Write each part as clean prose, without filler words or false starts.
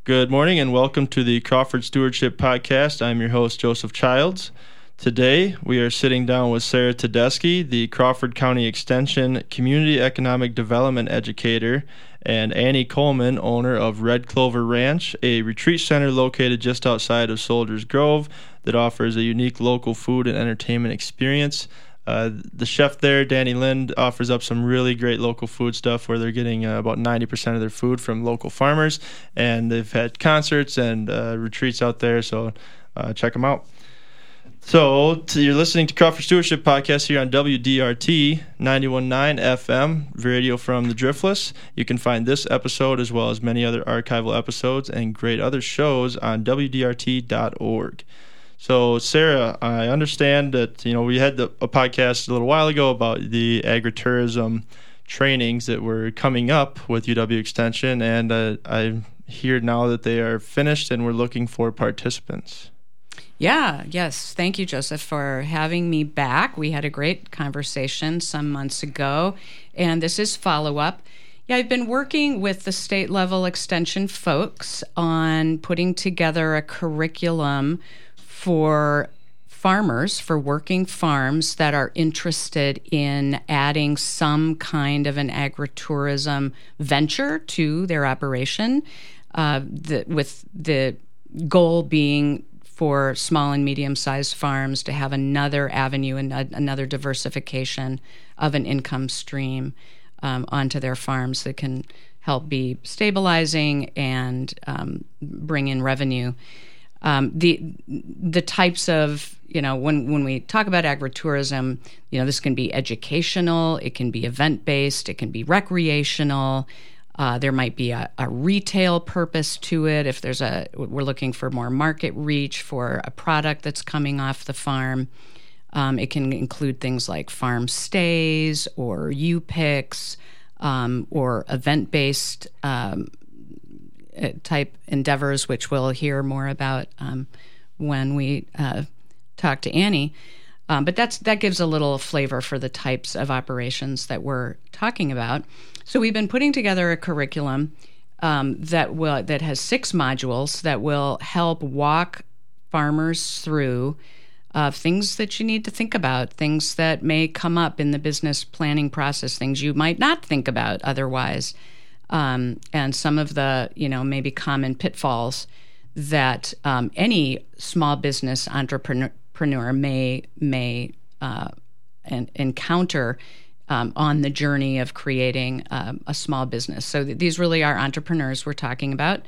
Good morning and welcome to the Crawford Stewardship Podcast. I'm your host, Joseph Childs. Today, we are sitting down with Sarah Tedeschi, the Crawford County Extension Community Economic Development Educator, and Annie Coleman, owner of Red Clover Ranch, a retreat center located just outside of Soldiers Grove that offers a unique local food and entertainment experience. The chef there, Danny Lind, offers up some really great local food stuff where they're getting about 90% of their food from local farmers, and they've had concerts and retreats out there, so check them out. So you're listening to Crawford Stewardship Podcast here on WDRT 91.9 FM, radio from the Driftless. You can find this episode as well as many other archival episodes and great other shows on WDRT.org. So, Sarah, I understand that, we had a podcast a little while ago about the agritourism trainings that were coming up with UW Extension, and I hear now that they are finished and we're looking for participants. Yes. Thank you, Joseph, for having me back. We had a great conversation some months ago, and this is follow-up. I've been working with the state-level extension folks on putting together a curriculum for farmers, for working farms that are interested in adding some kind of an agritourism venture to their operation, with the goal being for small and medium-sized farms to have another avenue and another diversification of an income stream onto their farms that can help be stabilizing and bring in revenue. The types of, when we talk about agritourism, this can be educational, it can be event-based, it can be recreational. There might be a retail purpose to it if we're looking for more market reach for a product that's coming off the farm. It can include things like farm stays or U-Picks or event-based type endeavors, which we'll hear more about when we talk to Annie. But that gives a little flavor for the types of operations that we're talking about. So we've been putting together a curriculum that has 6 modules that will help walk farmers through things that you need to think about, things that may come up in the business planning process, things you might not think about otherwise. And some of the, maybe common pitfalls that any small business entrepreneur may encounter on the journey of creating a small business. So these really are entrepreneurs we're talking about.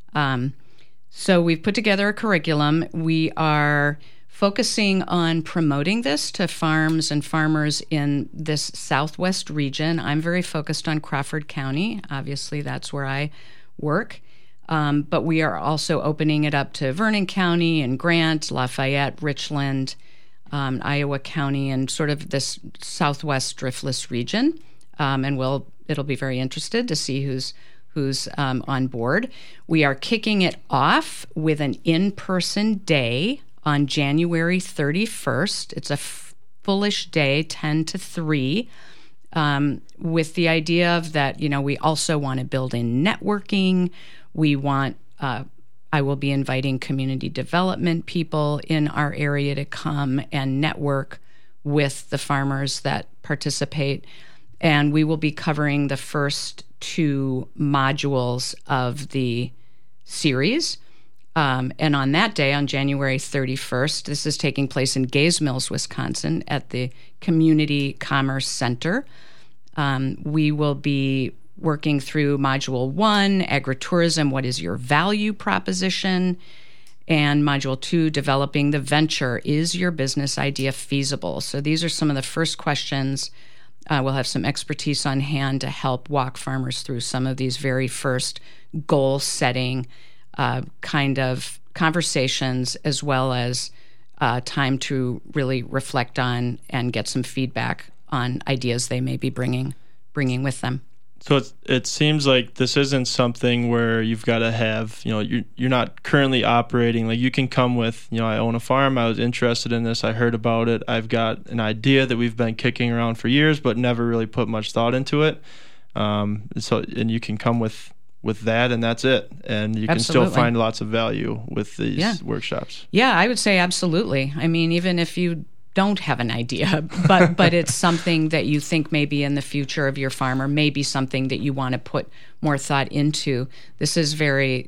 So we've put together a curriculum. We are focusing on promoting this to farms and farmers in this southwest region. I'm very focused on Crawford County. Obviously, that's where I work. But we are also opening it up to Vernon County and Grant, Lafayette, Richland, Iowa County, and sort of this southwest driftless region. And it'll be very interested to see who's on board. We are kicking it off with an in-person day on January 31st. It's a fullish day, 10 to 3, with the idea of that, we also want to build in networking. We want, I will be inviting community development people in our area to come and network with the farmers that participate. And we will be covering the first 2 modules of the series. And on that day, on January 31st, this is taking place in Gays Mills, Wisconsin, at the Community Commerce Center. We will be working through Module 1, Agritourism, what is your value proposition? And Module 2, Developing the Venture, is your business idea feasible? So these are some of the first questions. We'll have some expertise on hand to help walk farmers through some of these very first goal-setting kind of conversations, as well as time to really reflect on and get some feedback on ideas they may be bringing with them. So it seems like this isn't something where you've got to have, you're not currently operating. Like you can come with, I own a farm. I was interested in this. I heard about it. I've got an idea that we've been kicking around for years, but never really put much thought into it. And you can come with with that, and that's it. And you can still find lots of value with these workshops. Yeah, I would say absolutely. I mean, even if you don't have an idea, but it's something that you think maybe in the future of your farm, or maybe something that you want to put more thought into. This is very,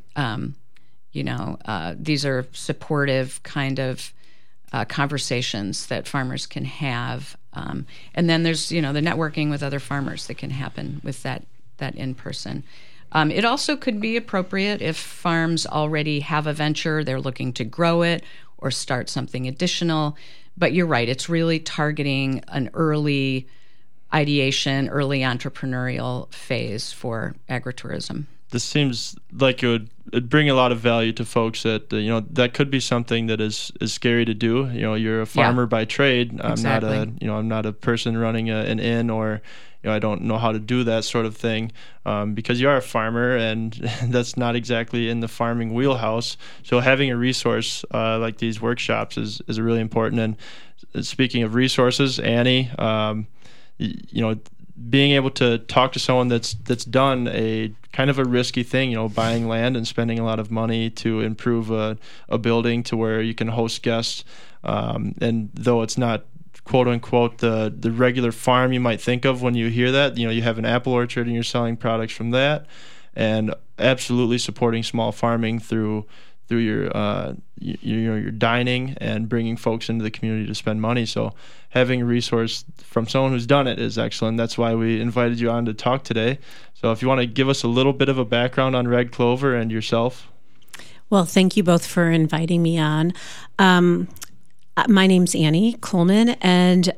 these are supportive kind of conversations that farmers can have. And then there's, the networking with other farmers that can happen with that in person. It also could be appropriate if farms already have a venture, they're looking to grow it or start something additional. But you're right, it's really targeting an early ideation, early entrepreneurial phase for agritourism. This seems like it'd bring a lot of value to folks that, that could be something that is scary to do. You're a farmer by trade. Exactly. I'm not a person running an inn, or, I don't know how to do that sort of thing, because you are a farmer, and that's not exactly in the farming wheelhouse. So having a resource like these workshops is really important. And speaking of resources, Annie, being able to talk to someone that's done a kind of a risky thing, buying land and spending a lot of money to improve a building to where you can host guests, and though it's not quote unquote the regular farm you might think of when you hear that, you have an apple orchard and you're selling products from that, and absolutely supporting small farming through your dining and bringing folks into the community to spend money. So having a resource from someone who's done it is excellent. That's why we invited you on to talk today. So if you want to give us a little bit of a background on Red Clover and yourself. Well, thank you both for inviting me on. My name's Annie Coleman, and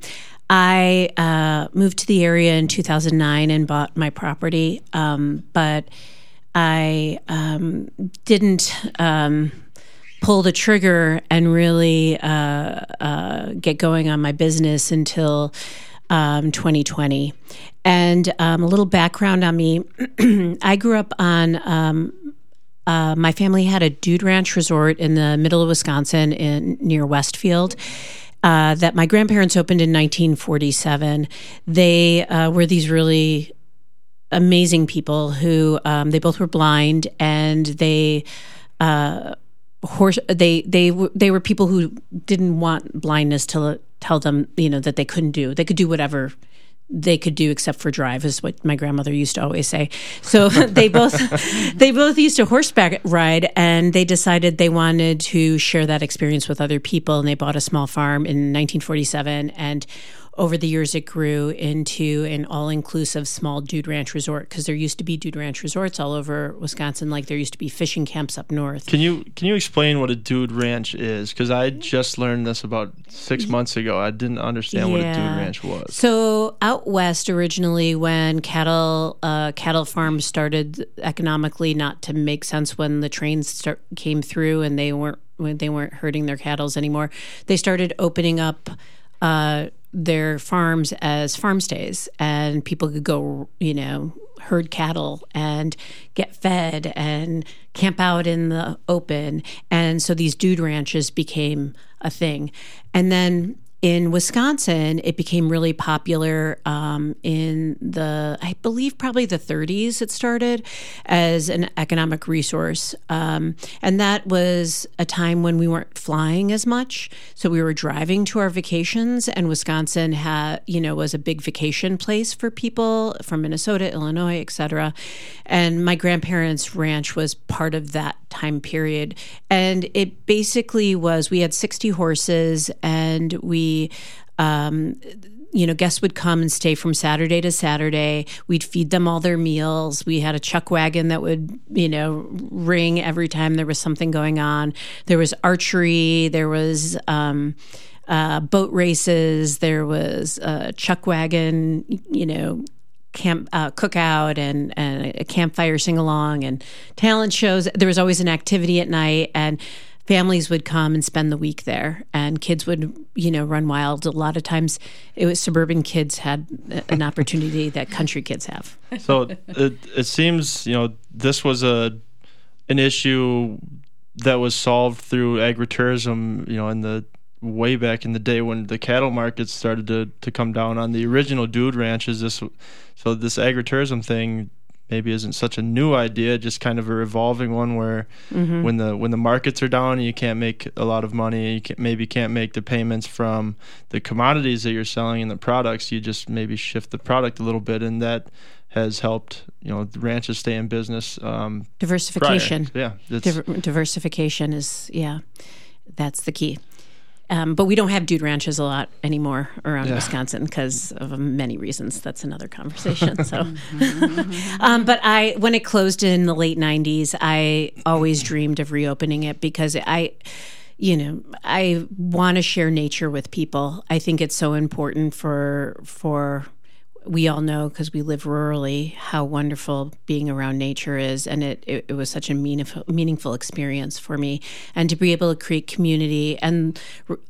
I moved to the area in 2009 and bought my property, but I didn't pull the trigger and really get going on my business until 2020. And a little background on me. I grew up on my family had a dude ranch resort in the middle of Wisconsin near Westfield that my grandparents opened in 1947. They were these really amazing people who they both were blind, and they were people who didn't want blindness to tell them that they couldn't do. They could do whatever they could do except for drive, is what my grandmother used to always say. So they both used to horseback ride, and they decided they wanted to share that experience with other people, and they bought a small farm in 1947, and over the years it grew into an all-inclusive small dude ranch resort, because there used to be dude ranch resorts all over Wisconsin, like there used to be fishing camps up north. Can you explain what a dude ranch is? Because I just learned this about 6 months ago. I didn't understand what a dude ranch was. So out west, originally, when cattle farms started economically not to make sense when the trains came through and they weren't herding their cattle anymore, they started opening up their farms as farm stays, and people could go, herd cattle and get fed and camp out in the open. And so these dude ranches became a thing. And then in Wisconsin, it became really popular in I believe probably the 30s it started as an economic resource. And that was a time when we weren't flying as much. So we were driving to our vacations, and Wisconsin was a big vacation place for people from Minnesota, Illinois, et cetera. And my grandparents' ranch was part of that time period. And it basically was, we had 60 horses, and guests would come and stay from Saturday to Saturday. We'd feed them all their meals. We had a chuck wagon that would, ring every time there was something going on. There was archery. There was boat races. There was a chuck wagon, camp cookout and a campfire sing-along and talent shows. There was always an activity at night, and families would come and spend the week there, and kids would, run wild. A lot of times it was suburban kids had an opportunity that country kids have. So it seems, this was an issue that was solved through agritourism, in the way back in the day when the cattle markets started to come down on the original dude ranches. So this agritourism thing maybe isn't such a new idea, just kind of a revolving one where when the markets are down and you can't make a lot of money, you can't make the payments from the commodities that you're selling and the products, you just maybe shift the product a little bit, and that has helped the ranches stay in business. Diversification. Prior. Yeah, diversification is that's the key. But we don't have dude ranches a lot anymore around Wisconsin because of many reasons. That's another conversation. So, but when it closed in the late 90s, I always dreamed of reopening it because I want to share nature with people. I think it's so important for we all know, because we live rurally, how wonderful being around nature is. And it was such a meaningful experience for me. And to be able to create community. And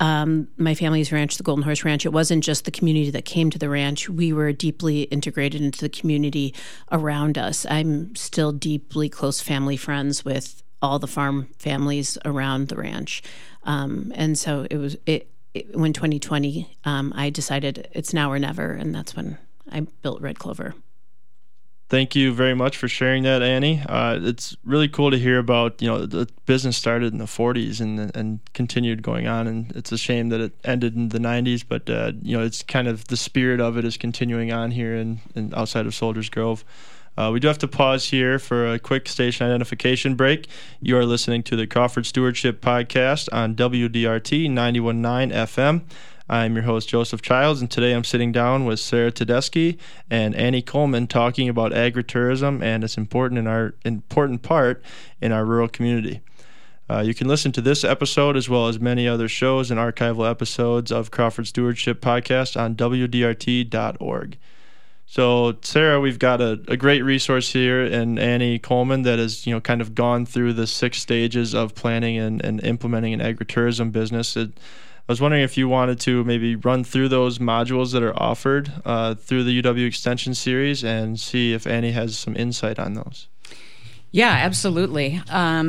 my family's ranch, the Golden Horse Ranch, it wasn't just the community that came to the ranch. We were deeply integrated into the community around us. I'm still deeply close family friends with all the farm families around the ranch. And so when 2020, I decided it's now or never. And that's when I built Red Clover. Thank you very much for sharing that, Annie. It's really cool to hear about, the business started in the 40s and continued going on, and it's a shame that it ended in the 90s, but, it's kind of the spirit of it is continuing on here in outside of Soldiers Grove. We do have to pause here for a quick station identification break. You are listening to the Crawford Stewardship Podcast on WDRT 91.9 FM. I'm your host, Joseph Childs, and today I'm sitting down with Sarah Tedeschi and Annie Coleman talking about agritourism and its important part in our rural community. You can listen to this episode as well as many other shows and archival episodes of Crawford Stewardship Podcast on WDRT.org. So, Sarah, we've got a great resource here in Annie Coleman that has, kind of gone through the 6 stages of planning and implementing an agritourism business. I was wondering if you wanted to maybe run through those modules that are offered through the UW Extension series and see if Annie has some insight on those. Yeah, absolutely.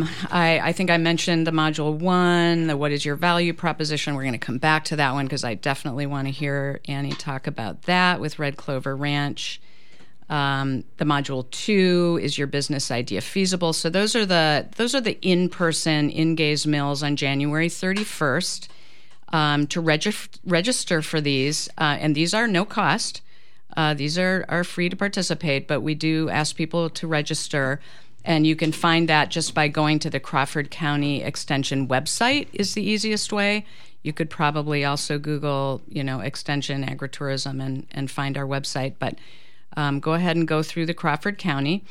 I think I mentioned the module 1, the what is your value proposition. We're going to come back to that one because I definitely want to hear Annie talk about that with Red Clover Ranch. The module 2 is your business idea feasible. So those are the in-person in-Gaze Mills on January 31st. To register for these, and these are no cost. These are free to participate, but we do ask people to register, and you can find that just by going to the Crawford County Extension website is the easiest way. You could probably also Google, Extension Agritourism and find our website, but go ahead and go through the Crawford County.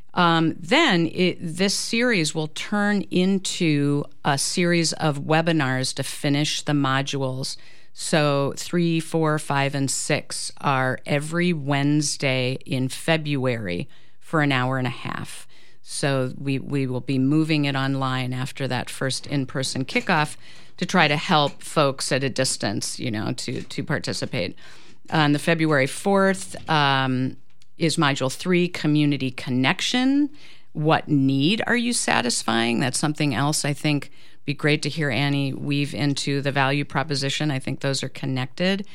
Then this series will turn into a series of webinars to finish the modules. So 3, 4, 5, and 6 are every Wednesday in February for an hour and a half. So we will be moving it online after that first in-person kickoff to try to help folks at a distance, to participate. On the February 4th, is Module 3, Community Connection. What need are you satisfying? That's something else I think be great to hear Annie weave into the value proposition. I think those are connected.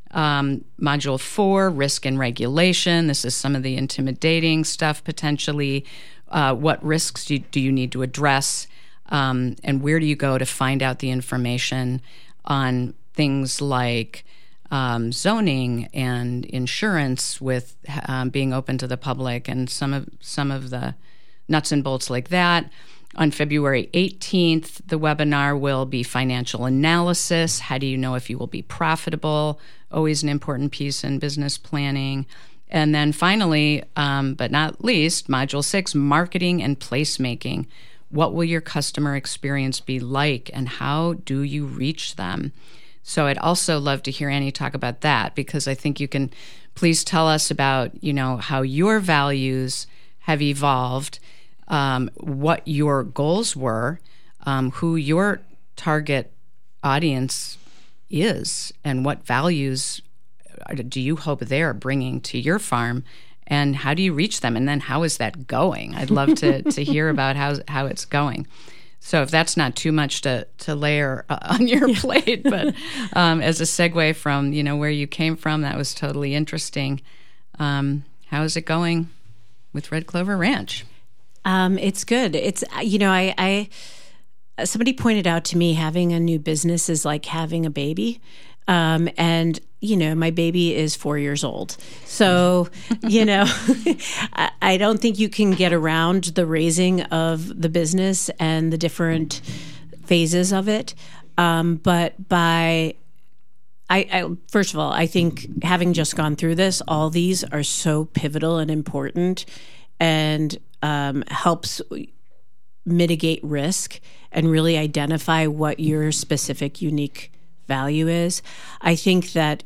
Module 4, Risk and Regulation. This is some of the intimidating stuff potentially. What risks do you need to address? And where do you go to find out the information on things like zoning and insurance with being open to the public and some of the nuts and bolts like that. On February 18th, the webinar will be financial analysis. How do you know if you will be profitable? Always an important piece in business planning. And then finally, but not least, Module 6, Marketing and Placemaking. What will your customer experience be like, and how do you reach them? So I'd also love to hear Annie talk about that, because I think you can please tell us about, how your values have evolved, what your goals were, who your target audience is, and what values do you hope they're bringing to your farm, and how do you reach them, and then how is that going? I'd love to hear about how it's going. So if that's not too much to layer on your plate, but as a segue from, where you came from, that was totally interesting. How is it going? with Red Clover Ranch? It's good. It's, I somebody pointed out to me having a new business is like having a baby. And, my baby is 4 years old. So, I don't think you can get around the raising of the business and the different phases of it. But first of all, I think having just gone through this, all these are so pivotal and important and helps mitigate risk and really identify what your specific unique value is. I think that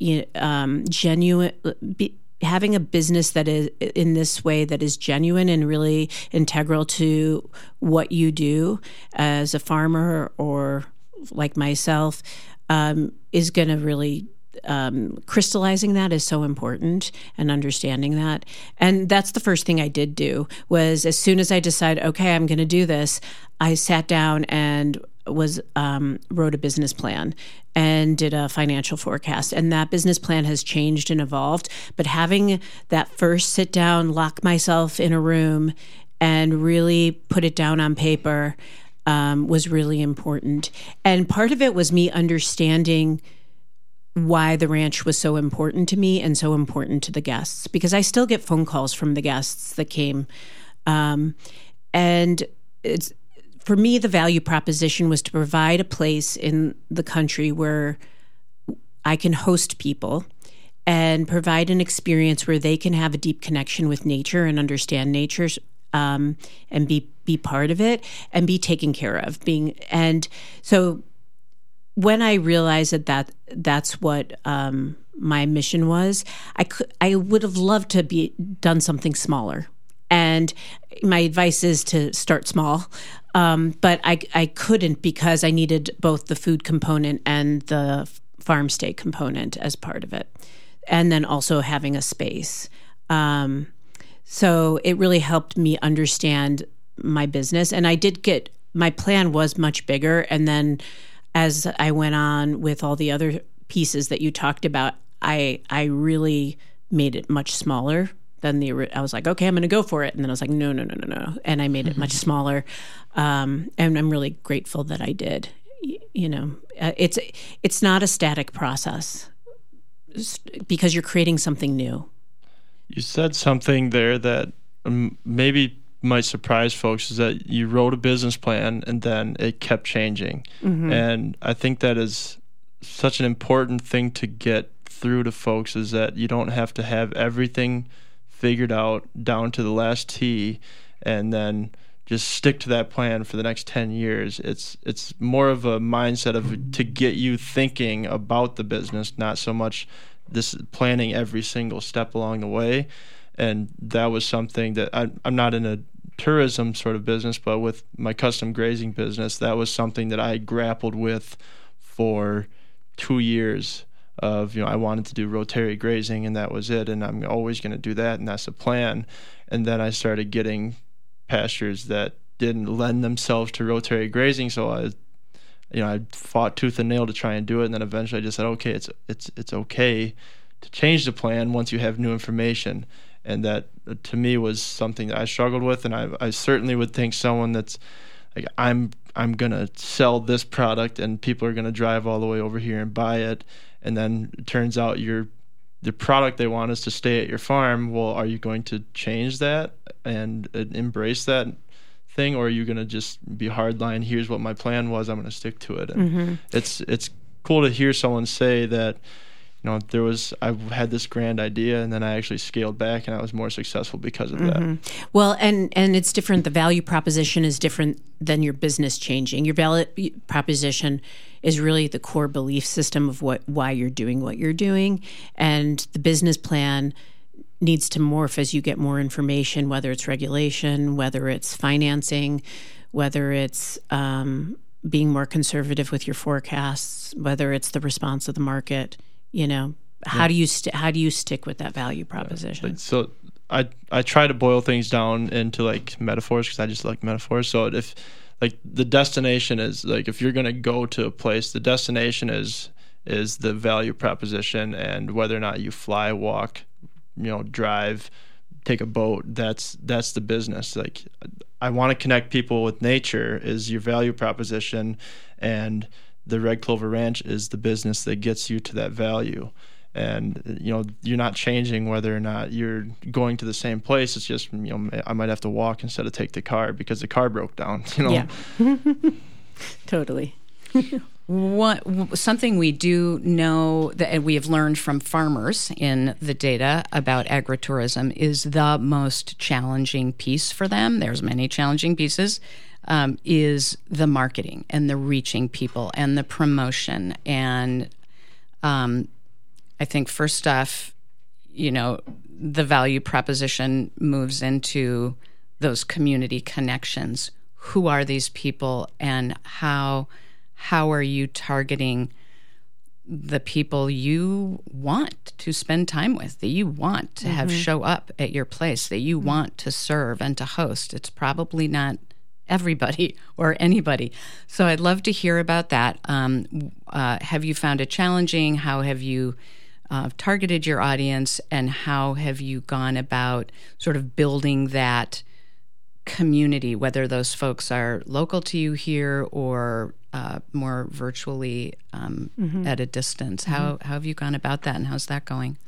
having a business that is in this way that is genuine and really integral to what you do as a farmer or like myself is going to really crystallizing that is so important and understanding that. And that's the first thing I did do was as soon as I decided, okay, I'm going to do this, I sat down and wrote a business plan and did a financial forecast. And that business plan has changed and evolved. But having that first sit down, lock myself in a room and really put it down on paper was really important. And part of it was me understanding why the ranch was so important to me and so important to the guests, because I still get phone calls from the guests that came. And it's, for me, the value proposition was to provide a place in the country where I can host people and provide an experience where they can have a deep connection with nature and understand nature and be part of it and be taken care of. And so when I realized that that's what my mission was, I would have loved to be done something smaller. And my advice is to start small. But I couldn't because I needed both the food component and the farm stay component as part of it. And then also having a space. So it really helped me understand my business. And my plan was much bigger. And then as I went on with all the other pieces that you talked about, I really made it much smaller than I was like, okay, I'm going to go for it. And then I was like, no. And I made it much smaller. And I'm really grateful that I did. It's not a static process because you're creating something new. You said something there that maybe might surprise folks, is that you wrote a business plan and then it kept changing. Mm-hmm. And I think that is such an important thing to get through to folks, is that you don't have to have everything figured out down to the last T and then just stick to that plan for the next 10 years. It's more of a mindset to get you thinking about the business, not so much this planning every single step along the way. And that was something that I'm not in a tourism sort of business, but with my custom grazing business, that was something that I grappled with for 2 years of, I wanted to do rotary grazing and that was it. And I'm always going to do that. And that's the plan. And then I started getting pastures that didn't lend themselves to rotary grazing. So I fought tooth and nail to try and do it. And then eventually I just said, okay, it's okay to change the plan once you have new information. And that, to me, was something that I struggled with. And I certainly would think someone that's like, I'm going to sell this product and people are going to drive all the way over here and buy it. And then it turns out the product they want is to stay at your farm. Well, are you going to change that and embrace that thing? Or are you going to just be hardline, here's what my plan was, I'm going to stick to it? And it's cool to hear someone say that, I had this grand idea and then I actually scaled back and I was more successful because of that. Well, and it's different. The value proposition is different than your business changing. Your value proposition is really the core belief system of why you're doing what you're doing. And the business plan needs to morph as you get more information, whether it's regulation, whether it's financing, whether it's being more conservative with your forecasts, whether it's the response of the market. How do you stick with that value proposition? So I try to boil things down into like metaphors, because I just like metaphors. So if like the destination is like, if you're going to go to a place, the destination is the value proposition, and whether or not you fly, walk, drive, take a boat. That's the business. Like, I want to connect people with nature is your value proposition, and the Red Clover Ranch is the business that gets you to that value. And, you're not changing whether or not you're going to the same place. It's just, I might have to walk instead of take the car because the car broke down, Yeah. Totally. Something we do know that we have learned from farmers in the data about agritourism is the most challenging piece for them. There's many challenging pieces, is the marketing and the reaching people and the promotion. And I think first off, the value proposition moves into those community connections. Who are these people, and how are you targeting the people you want to spend time with, that you want to have show up at your place, that you want to serve and to host? It's probably not everybody or anybody. So I'd love to hear about that. Have you found it challenging? How have you targeted your audience, and how have you gone about sort of building that community, whether those folks are local to you here or more virtually at a distance? How have you gone about that, and how's that going?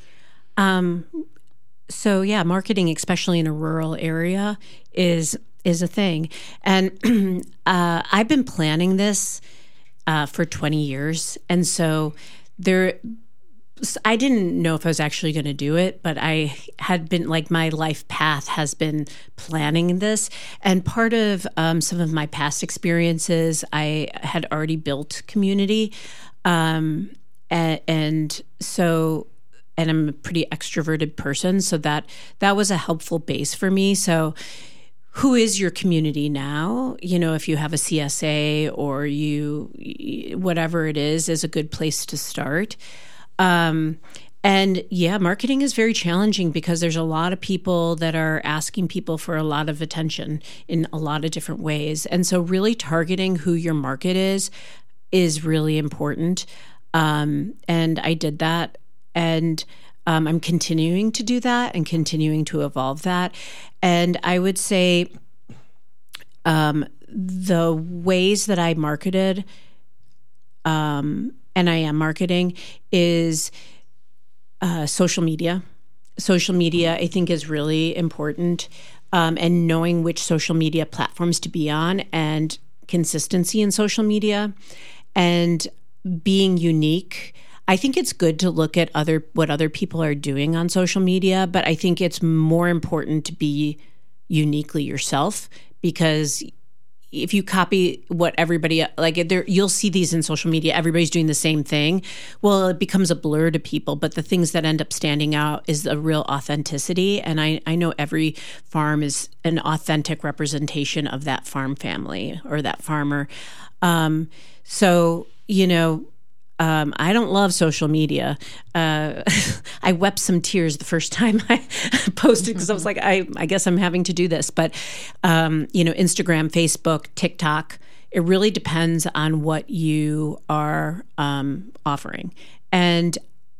So yeah, marketing, especially in a rural area, is a thing. And I've been planning this for 20 years. And so I didn't know if I was actually going to do it, but I had been, my life path has been planning this. And part of some of my past experiences, I had already built community. And I'm a pretty extroverted person, so that was a helpful base for me. So who is your community now? If you have a CSA or whatever it is a good place to start. And yeah, marketing is very challenging because there's a lot of people that are asking people for a lot of attention in a lot of different ways. And so really targeting who your market is really important. And I did that, and I'm continuing to do that and continuing to evolve that. And I would say the ways that I marketed and I am marketing is social media. Social media, I think, is really important, and knowing which social media platforms to be on, and consistency in social media, and being unique. I think it's good to look at what other people are doing on social media, but I think it's more important to be uniquely yourself, because if you copy what everybody you'll see these in social media, everybody's doing the same thing. Well, it becomes a blur to people, but the things that end up standing out is a real authenticity. And I know every farm is an authentic representation of that farm family or that farmer. I don't love social media. I wept some tears the first time I posted because I was like, I guess I'm having to do this. But, Instagram, Facebook, TikTok, it really depends on what you are offering. And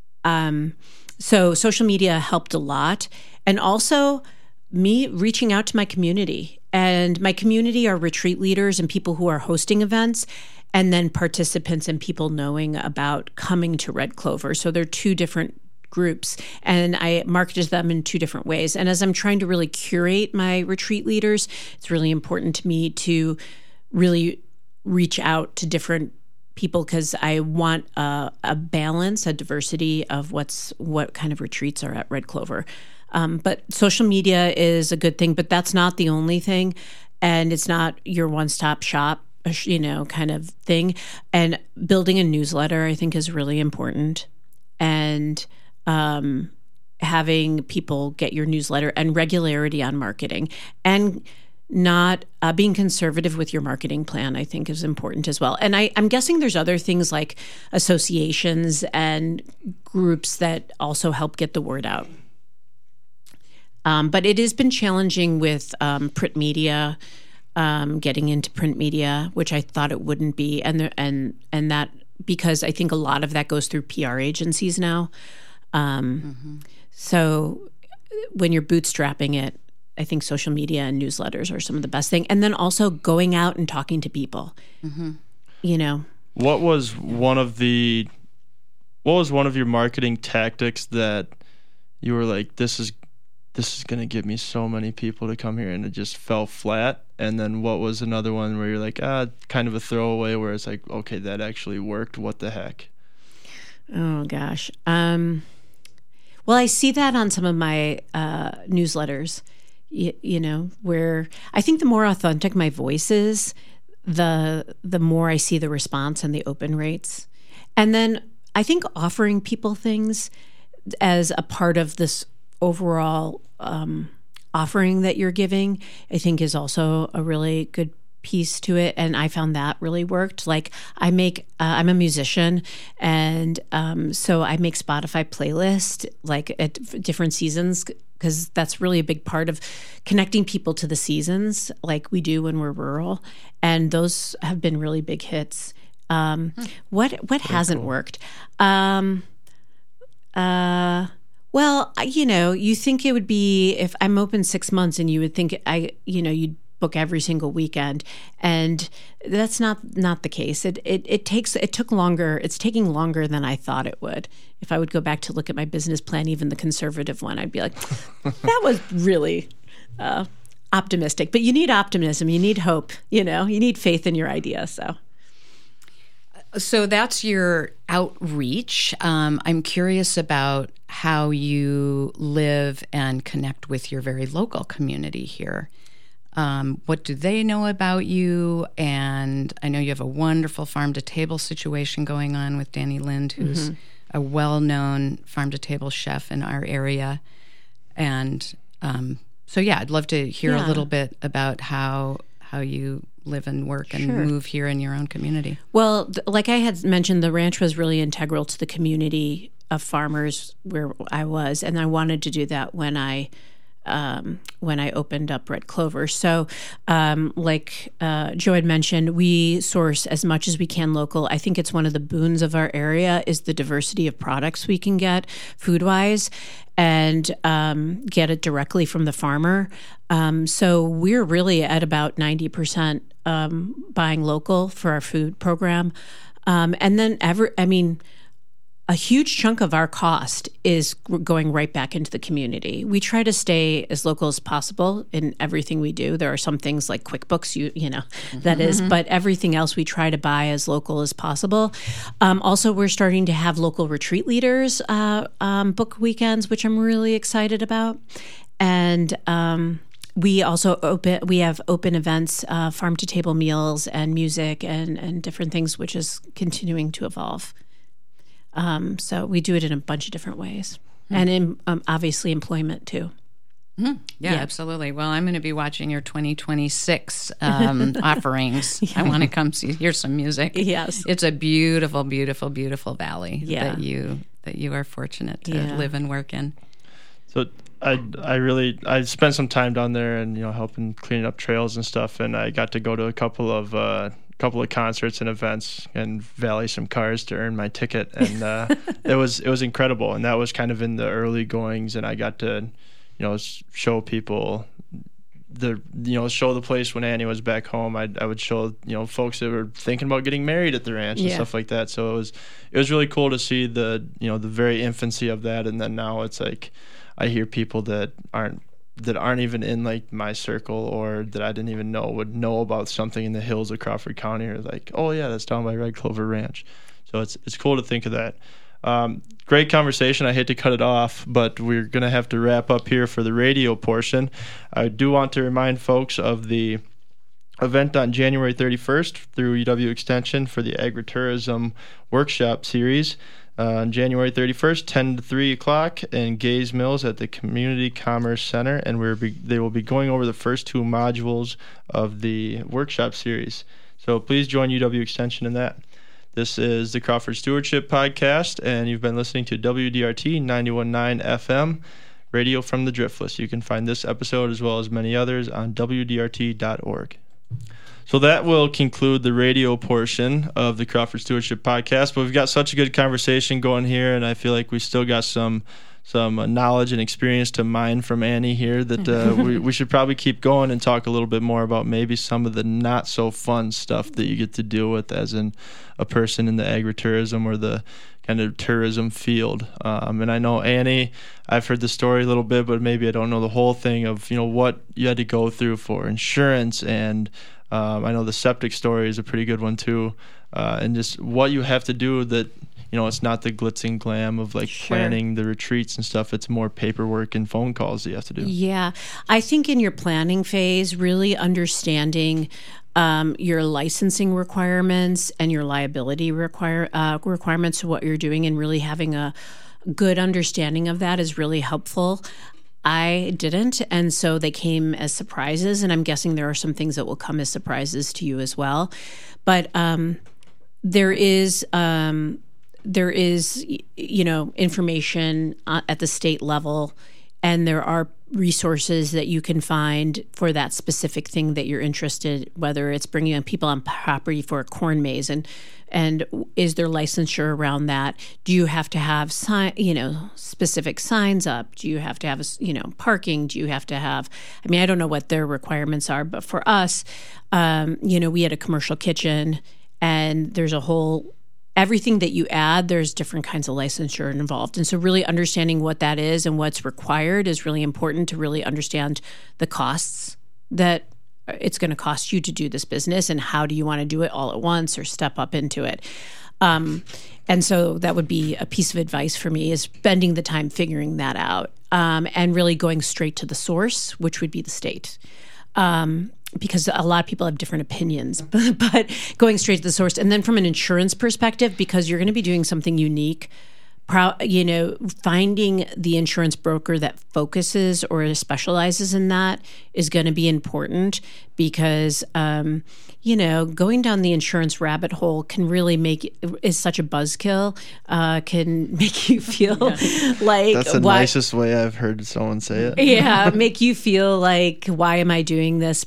so social media helped a lot. And also me reaching out to my community. And my community are retreat leaders and people who are hosting events, and then participants and people knowing about coming to Red Clover. So they're two different groups, and I marketed them in two different ways. And as I'm trying to really curate my retreat leaders, it's really important to me to really reach out to different people, because I want a balance, a diversity of what kind of retreats are at Red Clover. But social media is a good thing, but that's not the only thing, and it's not your one-stop shop, kind of thing. And building a newsletter, I think, is really important. And having people get your newsletter, and regularity on marketing, and not being conservative with your marketing plan, I think, is important as well. And I'm guessing there's other things like associations and groups that also help get the word out. But it has been challenging with print media, getting into print media, which I thought it wouldn't be, and that, because I think a lot of that goes through PR agencies now. So when you're bootstrapping it, I think social media and newsletters are some of the best thing. And then also going out and talking to people, you know. What was one of your marketing tactics that you were like, this is going to get me so many people to come here, and it just fell flat? And then what was another one where you're like, kind of a throwaway, where it's like, okay, that actually worked. What the heck? Oh, gosh. Well, I see that on some of my newsletters, you know, where I think the more authentic my voice is, the more I see the response and the open rates. And then I think offering people things as a part of this overall offering that you're giving, I think is also a really good piece to it. And I found that really worked. Like I'm a musician, and so I make Spotify playlists like at different seasons, because that's really a big part of connecting people to the seasons like we do when we're rural. And those have been really big hits. What hasn't worked? Well, you know, you think it would be, if I'm open 6 months, and you would think you'd book every single weekend, and that's not the case. It took longer. It's taking longer than I thought it would. If I would go back to look at my business plan, even the conservative one, I'd be like, that was really optimistic. But you need optimism. You need hope. You know, you need faith in your idea. So that's your outreach. I'm curious about how you live and connect with your very local community here. What do they know about you? And I know you have a wonderful farm-to-table situation going on with Danny Lind, who's a well-known farm-to-table chef in our area. And so, I'd love to hear a little bit about how you live and work and move here in your own community. Well, like I had mentioned, the ranch was really integral to the community of farmers where I was, and I wanted to do that when I opened up Red Clover. So like Joe had mentioned, we source as much as we can local. I think it's one of the boons of our area is the diversity of products we can get food-wise, and get it directly from the farmer. So we're really at about 90% buying local for our food program. And then a huge chunk of our cost is going right back into the community. We try to stay as local as possible in everything we do. There are some things like QuickBooks, that is, but everything else we try to buy as local as possible. Also, we're starting to have local retreat leaders book weekends, which I'm really excited about. And we also have open events, farm to table meals and music and different things, which is continuing to evolve. So we do it in a bunch of different ways, and in obviously employment too. Yeah, absolutely. Well, I'm going to be watching your 2026 offerings. I want to come hear some music. Yes, it's a beautiful, beautiful, beautiful valley that you are fortunate to live and work in. So I spent some time down there and helping cleaning up trails and stuff, and I got to go to a couple of concerts and events and valet some cars to earn my ticket, and it was incredible. And that was kind of in the early goings, and I got to show people show the place when Annie was back home. I would show folks that were thinking about getting married at the ranch and stuff like that. So it was really cool to see the the very infancy of that, and then now it's like I hear people that aren't even in like my circle, or that I didn't even know would know about something in the hills of Crawford County, or like, oh yeah, that's down by Red Clover Ranch. So it's cool to think of that. Great conversation. I hate to cut it off, but we're going to have to wrap up here for the radio portion. I do want to remind folks of the event on January 31st through UW Extension for the Agritourism Workshop Series. On January 31st, 10 to 3 o'clock in Gays Mills at the Community Commerce Center, and they will be going over the first two modules of the workshop series. So please join UW Extension in that. This is the Crawford Stewardship Podcast, and you've been listening to WDRT 91.9 FM, radio from the Driftless. You can find this episode as well as many others on WDRT.org. So that will conclude the radio portion of the Crawford Stewardship Podcast. But we've got such a good conversation going here, and I feel like we still got some some knowledge and experience to mine from Annie here that we should probably keep going and talk a little bit more about maybe some of the not so fun stuff that you get to deal with as a person in the agritourism or the kind of tourism field. And I know, Annie, I've heard the story a little bit, but maybe I don't know the whole thing of, what you had to go through for insurance. And I know the septic story is a pretty good one too. And just what you have to do that, it's not the glitz and glam of planning the retreats and stuff. It's more paperwork and phone calls that you have to do. Yeah. I think in your planning phase, really understanding your licensing requirements and your liability requirements of what you're doing, and really having a good understanding of that is really helpful. I didn't, and so they came as surprises, and I'm guessing there are some things that will come as surprises to you as well. But there is information at the state level, and there are resources that you can find for that specific thing that you're interested, whether it's bringing people on property for a corn maze, and is there licensure around that? Do you have to have specific signs up? Do you have to have parking? Do you have to have? I don't know what their requirements are, but for us, we had a commercial kitchen, and there's a whole. Everything that you add, there's different kinds of licensure involved. And so really understanding what that is and what's required is really important to really understand the costs that it's going to cost you to do this business, and how do you want to do it all at once or step up into it. And so that would be a piece of advice for me, is spending the time figuring that out, and really going straight to the source, which would be the state. Because a lot of people have different opinions, but going straight to the source. And then from an insurance perspective, because you're going to be doing something unique, finding the insurance broker that focuses or specializes in that is going to be important, because, going down the insurance rabbit hole can really is such a buzzkill, can make you feel like... That's the nicest way I've heard someone say it. Yeah, make you feel like, why am I doing this,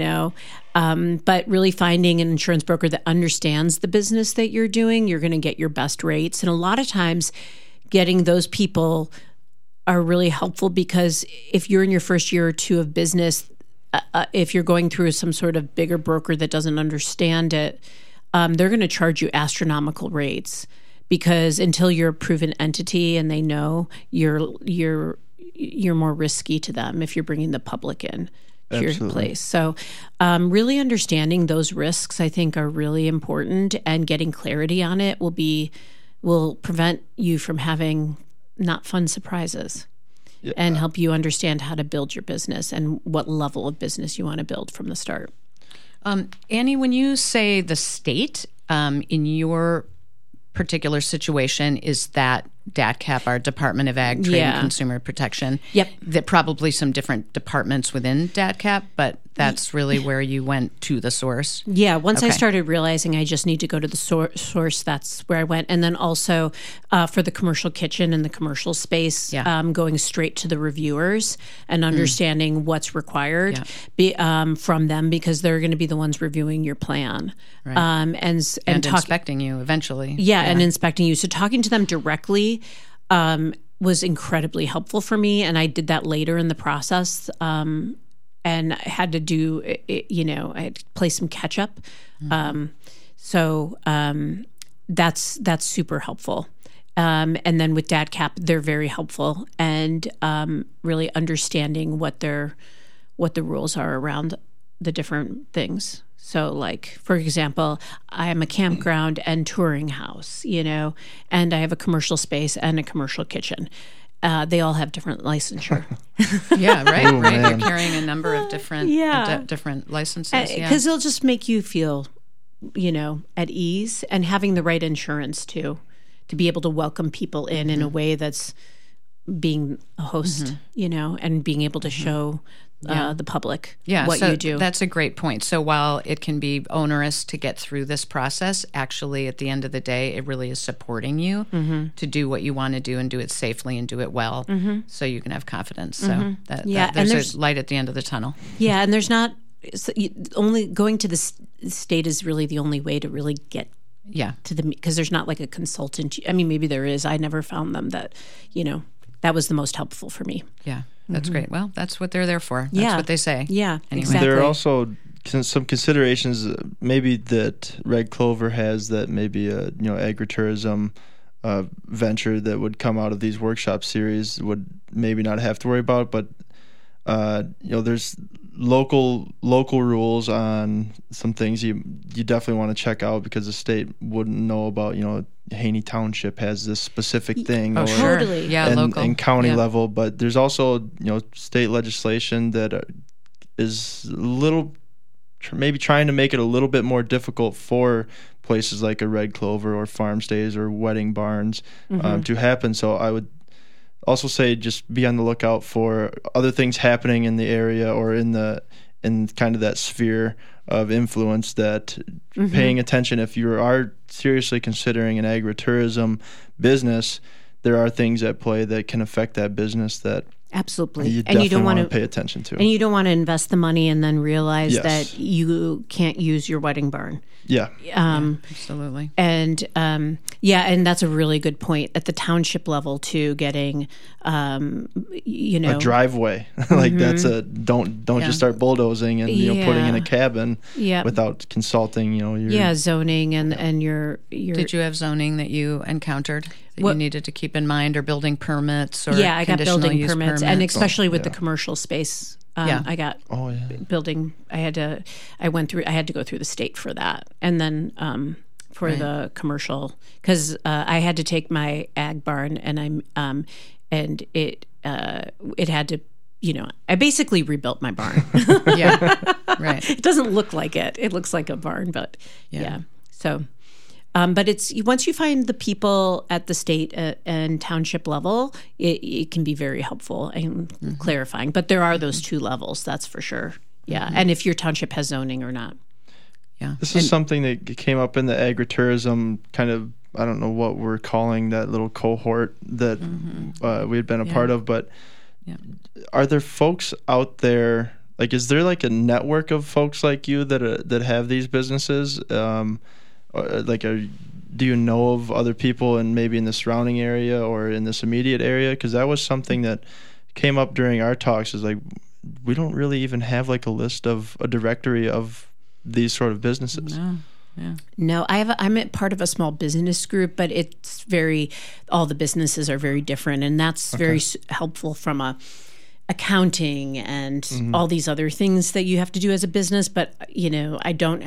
but really finding an insurance broker that understands the business that you're doing, you're going to get your best rates. And a lot of times getting those people are really helpful, because if you're in your first year or two of business, if you're going through some sort of bigger broker that doesn't understand it, they're going to charge you astronomical rates, because until you're a proven entity and they know, you're more risky to them if you're bringing the public in to your place. So really understanding those risks, I think, are really important, and getting clarity on it will prevent you from having not fun surprises. Yeah. And help you understand how to build your business and what level of business you want to build from the start. Annie, when you say the state, in your particular situation, is that DATCP, our Department of Ag, Trade and Consumer Protection? Yep. There are probably some different departments within DATCP, but that's really where you went to the source? Yeah. Once I started realizing I just need to go to the source, that's where I went. And then also for the commercial kitchen and the commercial space, going straight to the reviewers and understanding what's required from them, because they're going to be the ones reviewing your plan. Right. And inspecting you eventually. Yeah, and inspecting you. So talking to them directly was incredibly helpful for me, and I did that later in the process. And I had to do, I had to play some catch up. So that's super helpful. And then with DATCP, they're very helpful, and really understanding what the rules are around the different things. So, like, for example, I am a campground and touring house, and I have a commercial space and a commercial kitchen. They all have different licensure. Yeah, right. Ooh, right. Man. You're carrying a number of different different licenses. Because it'll just make you feel, at ease, and having the right insurance too, to be able to welcome people in a way that's being a host, and being able to show the public what you do. That's a great point. So while it can be onerous to get through this process, actually at the end of the day, it really is supporting you to do what you want to do and do it safely and do it well, so you can have confidence. So there's a light at the end of the tunnel. Yeah, and there's not only going to the state is really the only way to really get to the, because there's not like a consultant. I mean, maybe there is. I never found them that that was the most helpful for me. Yeah, that's great. Well, that's what they're there for. That's Yeah. what they say. Yeah, Anyway. exactly. There are also some considerations maybe that Red Clover has that maybe a agritourism venture that would come out of these workshop series would maybe not have to worry about, but there's local rules on some things you definitely want to check out because the state wouldn't know about. Haney Township has this specific thing, Oh, or sure. Totally. Yeah, local. and county Yeah. level, but there's also state legislation that is a little maybe trying to make it a little bit more difficult for places like a Red Clover or farm stays or wedding barns to happen. So I would also say just be on the lookout for other things happening in the area or in kind of that sphere of influence that paying attention. If you are seriously considering an agritourism business, there are things at play that can affect that business that Absolutely. you And definitely you don't want want to pay attention to. And you don't want to invest the money and then realize Yes. that you can't use your wedding barn. Yeah. Absolutely. And and that's a really good point at the township level too. Getting, A driveway. Like that's don't just start bulldozing and putting in a cabin Yeah. without consulting your zoning and your. Did you have zoning that you encountered that What- you needed to keep in mind, or building permits, or I got conditional building use permits, and especially with the commercial space. I got Oh yeah. building. I had to go through the state for that, and then for the commercial, because I had to take my ag barn and it had to. I basically rebuilt my barn. Yeah, right. It doesn't look like it. It looks like a barn, but yeah. So, but it's once you find the people at the state and township level, it can be very helpful and clarifying. But there are those two levels, that's for sure. Yeah, and if your township has zoning or not. Yeah. This is something that came up in the agritourism kind of, I don't know what we're calling that little cohort that we had been a part of, but are there folks out there, like is there like a network of folks like you that have these businesses? Do you know of other people and maybe in the surrounding area or in this immediate area? Because that was something that came up during our talks, is like we don't really even have like a directory of these sort of businesses. No. Yeah. No, I'm a part of a small business group, but it's all the businesses are very different, and that's very helpful from accounting and all these other things that you have to do as a business. But I don't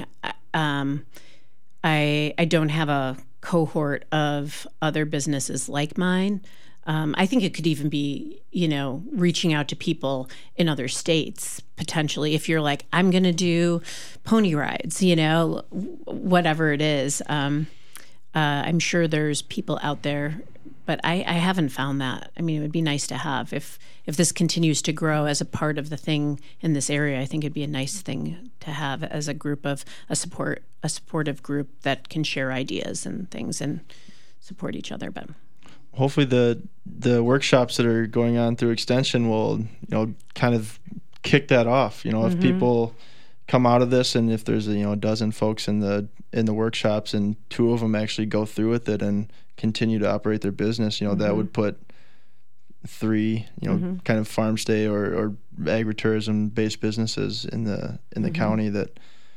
have a cohort of other businesses like mine. I think it could even be, reaching out to people in other states, potentially. If you're like, I'm going to do pony rides, whatever it is. I'm sure there's people out there, but I haven't found that. I mean, it would be nice to have. If this continues to grow as a part of the thing in this area, I think it'd be a nice thing to have as a group of a supportive group that can share ideas and things and support each other. But hopefully the workshops that are going on through Extension will kind of kick that off. If people come out of this, and if there's a dozen folks in the workshops and two of them actually go through with it and continue to operate their business, that would put three kind of farm stay or agritourism based businesses in the county that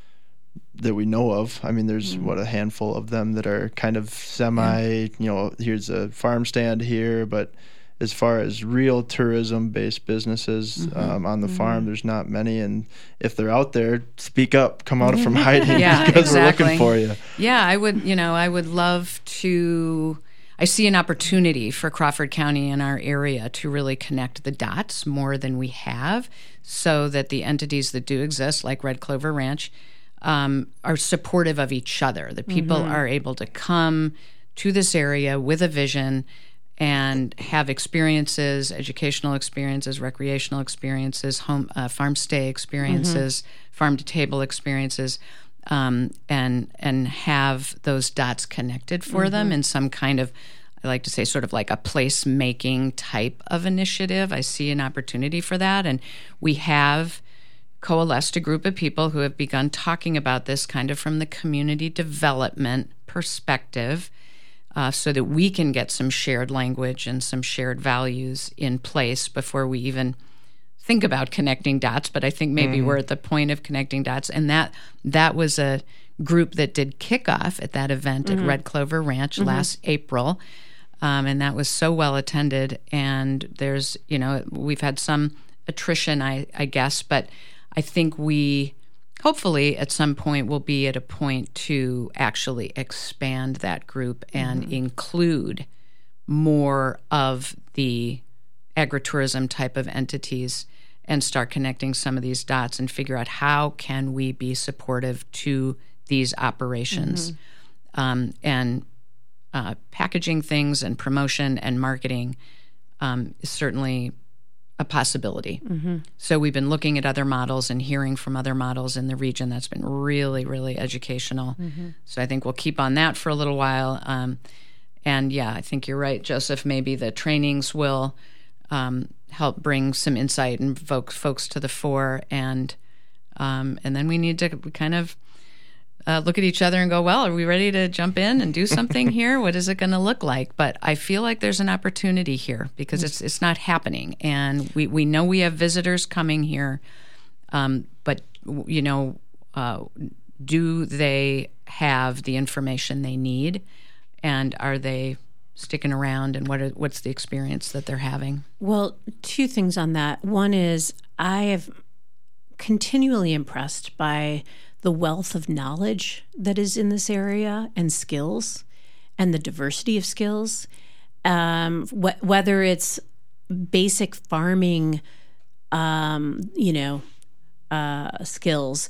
we know of. I mean, there's a handful of them that are kind of semi, here's a farm stand here, but as far as real tourism based businesses on the farm, there's not many. And if they're out there, speak up, come out from hiding because we're looking for you. Yeah, I would love to. I see an opportunity for Crawford County and our area to really connect the dots more than we have, so that the entities that do exist, like Red Clover Ranch, are supportive of each other. The people are able to come to this area with a vision and have experiences, educational experiences, recreational experiences, farm stay experiences, farm to table experiences, and have those dots connected for them in some kind of, I like to say, sort of like a place-making type of initiative. I see an opportunity for that, and we have coalesced a group of people who have begun talking about this kind of from the community development perspective. so that we can get some shared language and some shared values in place before we even think about connecting dots. But I think maybe we're at the point of connecting dots. And that was a group that did kickoff at that event at Red Clover Ranch last April. And that was so well attended. And there's, we've had some attrition, I guess, but I think we hopefully at some point will be at a point to actually expand that group and include more of the agritourism type of entities and start connecting some of these dots and figure out how can we be supportive to these operations. And packaging things and promotion and marketing is certainly a possibility. So we've been looking at other models and hearing from other models in the region. That's been really, really educational. So I think we'll keep on that for a little while. And yeah, I think you're right, Joseph. Maybe the trainings will help bring some insight and folks to the fore. And then we need to kind of look at each other and go, well, are we ready to jump in and do something here? What is it going to look like? But I feel like there's an opportunity here because it's not happening. And we know we have visitors coming here, but, do they have the information they need? And are they sticking around? And what's the experience that they're having? Well, two things on that. One is I have continually impressed by the wealth of knowledge that is in this area and skills and the diversity of skills, whether it's basic farming, skills,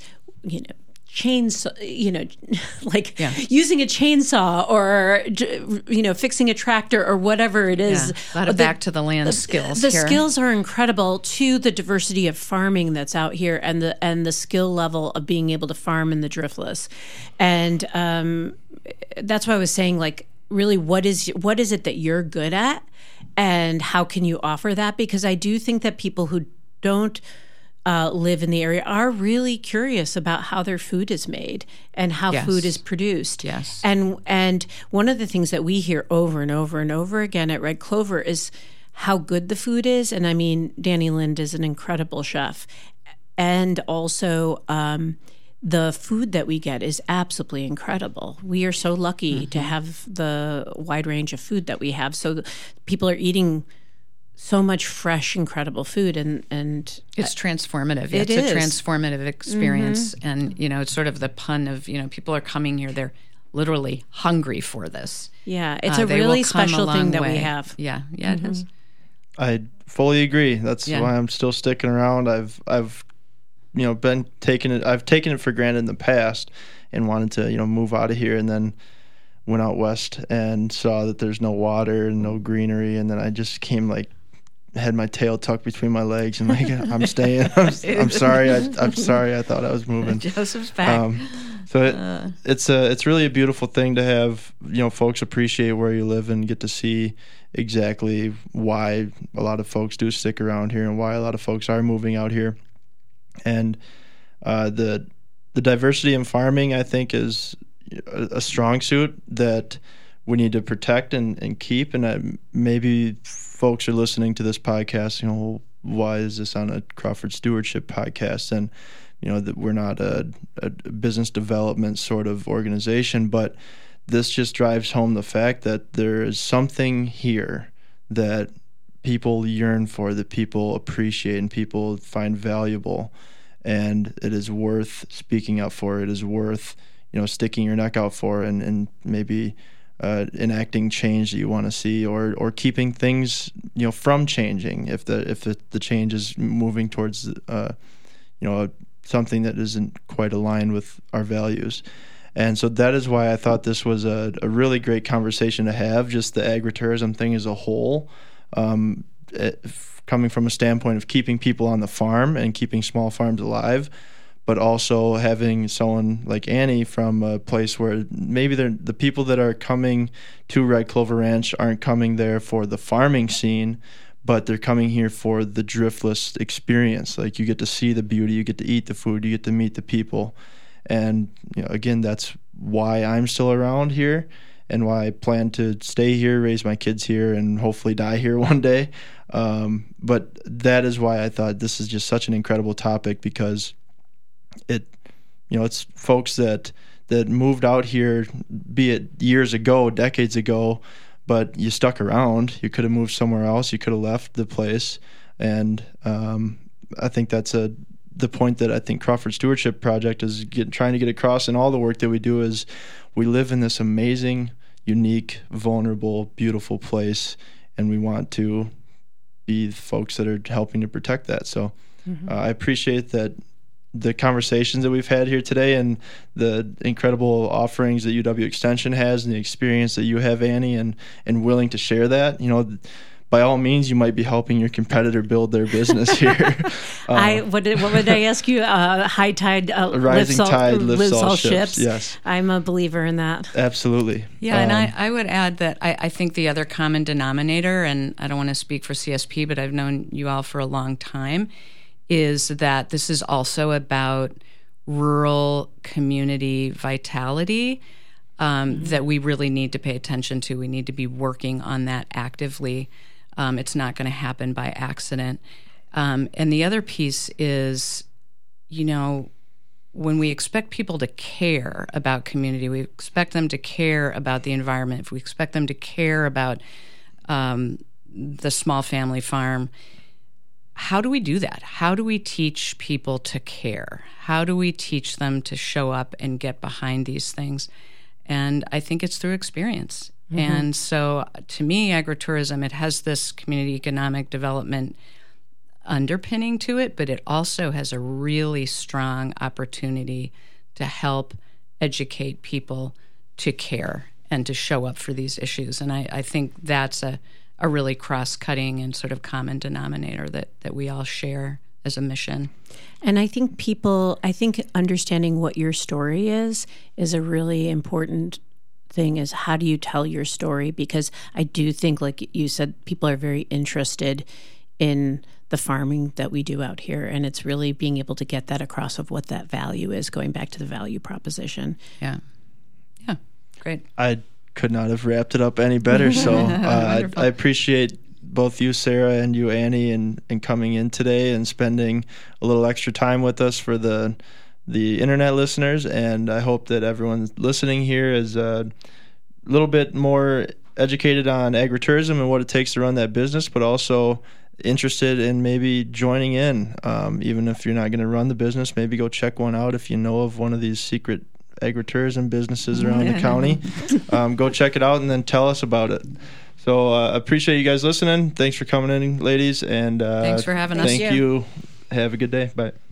chainsaw, using a chainsaw or, fixing a tractor or whatever it is. Yeah, a lot of back to the land skills. The skills are incredible to the diversity of farming that's out here and the skill level of being able to farm in the driftless. And that's why I was saying, really, what is it that you're good at and how can you offer that? Because I do think that people who don't live in the area are really curious about how their food is made and how food is produced. Yes. And one of the things that we hear over and over and over again at Red Clover is how good the food is. And I mean, Danny Lind is an incredible chef. And also the food that we get is absolutely incredible. We are so lucky to have the wide range of food that we have. So people are eating so much fresh, incredible food, and it's transformative. It's a transformative experience, and it's sort of the pun of people are coming here; they're literally hungry for this. Yeah, it's a really special thing that we have. Yeah, it is. I fully agree. That's why I'm still sticking around. I've been taking it for granted in the past, and wanted to move out of here, and then went out west and saw that there's no water and no greenery, and then I just came had my tail tucked between my legs and I'm staying. I'm sorry. I'm sorry. I thought I was moving. Joseph's back. It's really a beautiful thing to have folks appreciate where you live and get to see exactly why a lot of folks do stick around here and why a lot of folks are moving out here. And the diversity in farming, I think, is a strong suit that we need to protect and keep. And maybe folks are listening to this podcast, why is this on a Crawford Stewardship podcast? And, that we're not a business development sort of organization, but this just drives home the fact that there is something here that people yearn for, that people appreciate and people find valuable. And it is worth speaking up for. It is worth, sticking your neck out for and maybe enacting change that you want to see, or keeping things from changing if the change is moving towards something that isn't quite aligned with our values. And so that is why I thought this was a really great conversation to have, just the agritourism thing as a whole, coming from a standpoint of keeping people on the farm and keeping small farms alive, but also having someone like Annie from a place where maybe the people that are coming to Red Clover Ranch aren't coming there for the farming scene, but they're coming here for the driftless experience. You get to see the beauty, you get to eat the food, you get to meet the people. And again, that's why I'm still around here. and why I plan to stay here, raise my kids here, and hopefully die here one day. But that is why I thought this is just such an incredible topic, because it's folks that moved out here, be it years ago, decades ago, but you stuck around. You could have moved somewhere else. You could have left the place. And I think that's the point that I think Crawford Stewardship Project is trying to get across in all the work that we do, is we live in this amazing, unique, vulnerable, beautiful place, and we want to be folks that are helping to protect that. So I appreciate that the conversations that we've had here today, and the incredible offerings that UW Extension has, and the experience that you have, Annie, and willing to share that. By all means, you might be helping your competitor build their business here. What would I ask you? High tide, rising tide lifts all ships. Yes, I'm a believer in that. Absolutely. Yeah, and I would add that I think the other common denominator, and I don't want to speak for CSP, but I've known you all for a long time, is that this is also about rural community vitality that we really need to pay attention to. We need to be working on that actively. It's not going to happen by accident. And the other piece is, when we expect people to care about community, we expect them to care about the environment, if we expect them to care about the small family farm, how do we do that? How do we teach people to care? How do we teach them to show up and get behind these things? And I think it's through experience. And so to me, agritourism, it has this community economic development underpinning to it, but it also has a really strong opportunity to help educate people to care and to show up for these issues. And I think that's a really cross-cutting and sort of common denominator that we all share as a mission. And I think understanding what your story is a really important thing, is how do you tell your story? Because I do think, like you said, people are very interested in the farming that we do out here, and it's really being able to get that across of what that value is, going back to the value proposition. Yeah, great. I could not have wrapped it up any better. So I appreciate both you, Sarah, and you, Annie, and coming in today and spending a little extra time with us for the internet listeners. And I hope that everyone listening here is a little bit more educated on agritourism and what it takes to run that business, but also interested in maybe joining in. Even if you're not going to run the business, maybe go check one out if you know of one of these secret agritourism businesses around the county. Go check it out and then tell us about it. So appreciate you guys listening. Thanks for coming in, ladies. And thanks for having us. Thank you. Have a good day. Bye.